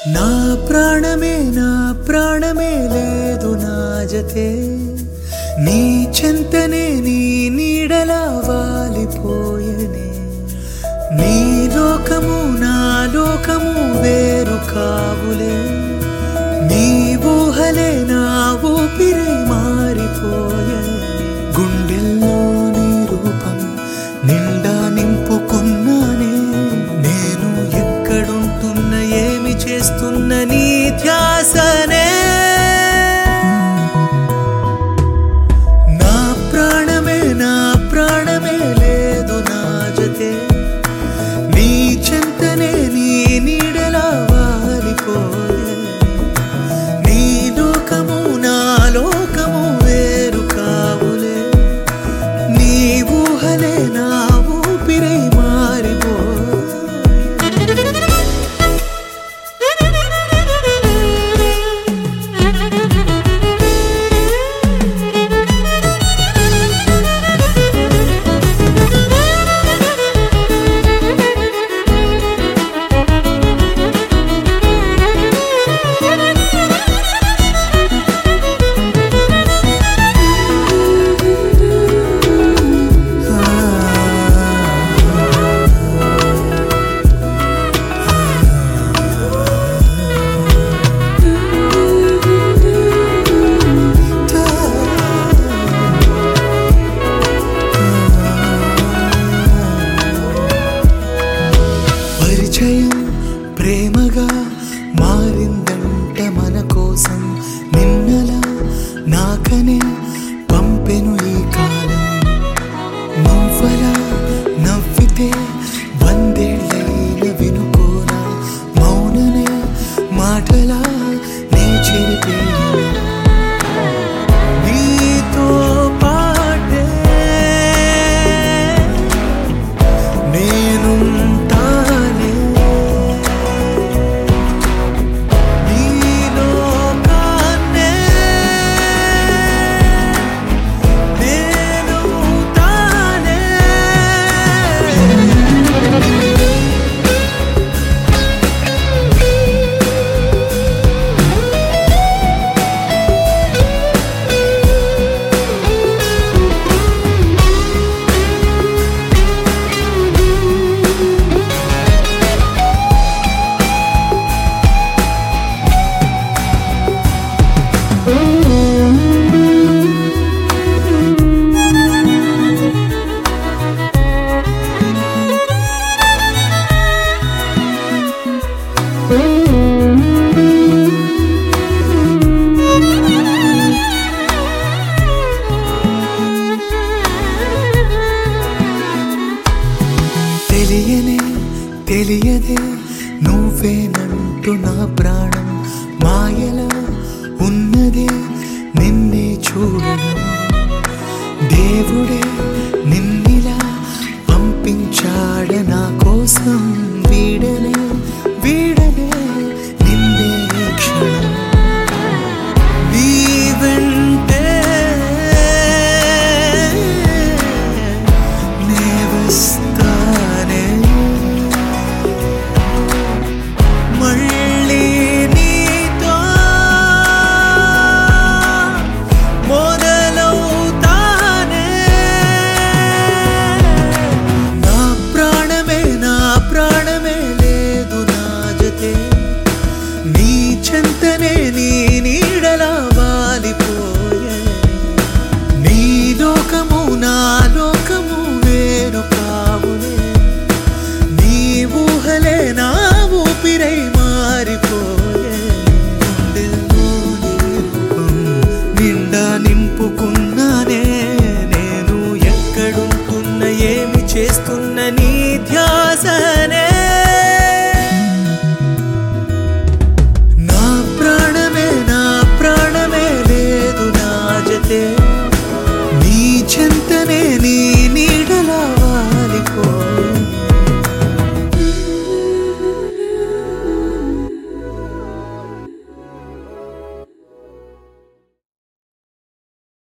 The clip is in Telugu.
నా ప్రాణమే లేదు నా జతే నీ చెంతనే నీ నీడలా వాలిపోయనే నీ లోకము నా లోకము వేరు కావులే నీ ఊహలే నా ఊపిరి మారిపోయనే గుండెల్లో నీ రూపం నిండా నింపుకున్నానే నేను ఎక్కడుంటున్న ఏమి చేస్తున్న నీ ధ్యాసనే నా ప్రాణమే లేదు నా జతే నీ చెంతనే నీ నీడలా వాలిపోయే నీ లోకము నా లోకము వేరు కావులే నీ ఊహలే నా ఊపిరై మారిపోయే ప్రేమగా మారిందంట మన కోసం నిన్నలా నాకనే పంపెను ఈ కాలం నువ్వలా నవ్వితే వందేళ్ళైన వినుకోనా మౌనమే మాటలా నే చెరిపేనా నీతో పాటే నేను తెలియదే నువ్వేనంటూ నా